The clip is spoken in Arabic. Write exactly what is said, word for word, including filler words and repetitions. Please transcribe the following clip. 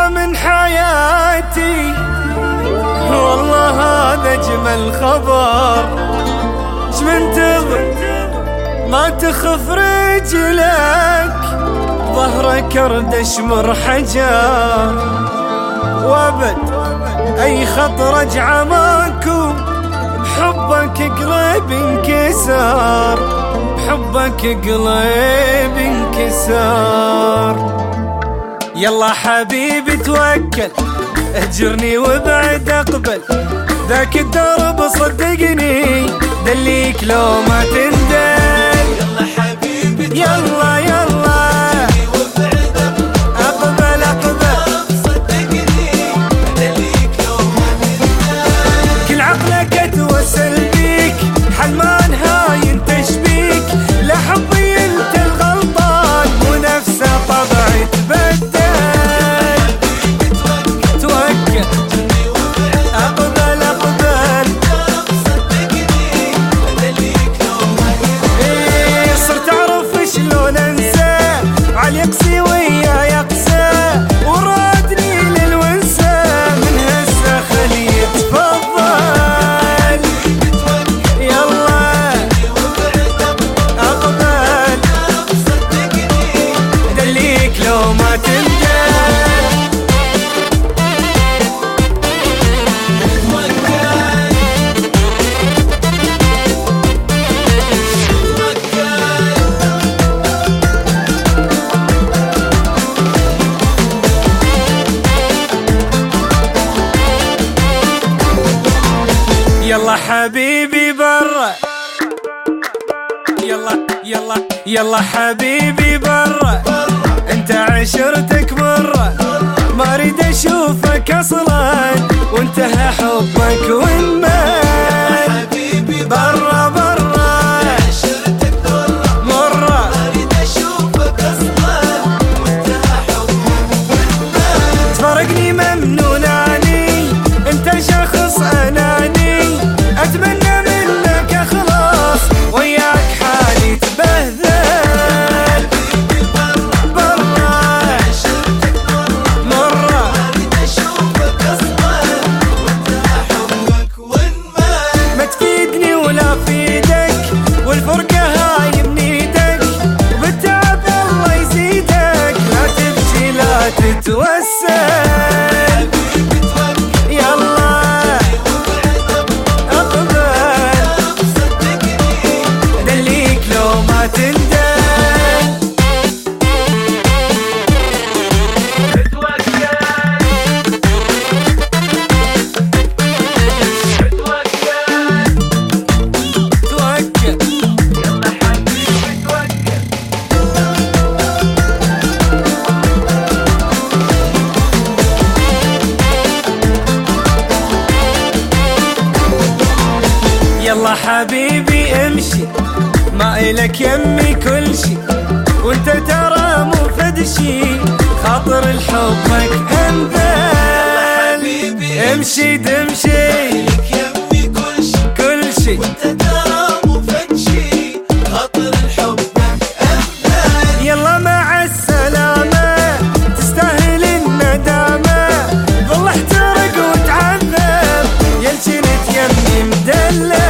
والله من حياتي، والله هذا اجمل خبر. ايش منتظر ما تخف رجلك، ظهرك اردش مر حجر، وابد اي خط رجعه ماكو، بحبك قلبي انكسر، بحبك قلبي انكسر. يلا حبيبي توكل، اهجرني وابعد اقبل، ذاك الدرب صدقني دليك لو ما تندل. يلا حبيبي يلا يلا اقبل اقبل، صدقني دليك لو ما تندل. كل عقلك اتوسل بيك، حل ما نهاين تشبيك، لا حبي انت الغلطان ونفسه طبعي تبدل. توكل اقبل اقبل، ايه صرت اعرف شلون انسى، عاليقسي ويا يقسى، ورادني للونسة من هسه خليه يتفضل. يلا اقبل دليك لو ما تندل. يلا حبيبي برا، يلا يلا يلا حبيبي برا، انت عشرتك مرة، ما اريد اشوفك اصلا وانتهى حبك وانمال. حبيبي برا برا عشرتك مرة، مرة، ما اريد اشوفك اصلا وانتهى حبك وانمال. تفارقني ممنون عني، انت شخص اناني، اتمنى منك اخلص وياك حالي تبهذل. حبيبي برا برا عشرتك مرة، مرة، ما اريد اشوفك اصلا وانتهى حبك وانمال. ما تفيدني ولا فيدك، والفرقة هاي من ايدك، وبالتعب الله يزيدك، لا تبكي لا تتوسل. حبيبي توكل يلا اقبل صدقني دليك لو ما تندل. توكل يلا حبيبي توكل. يلا حبيبي امشي، ما إلك يمي كل شي، وانت ترى مو فد شي، خاطر الحبك انذل. حبيبي امشي دمشي لك يمي كل شي، كل شي، وانت ترى مو فد شي، خاطر حبك أمثال. يلا مع السلامة تستاهل الندامة، ظل احترق وتعذب، يلشنت يمي مدلل.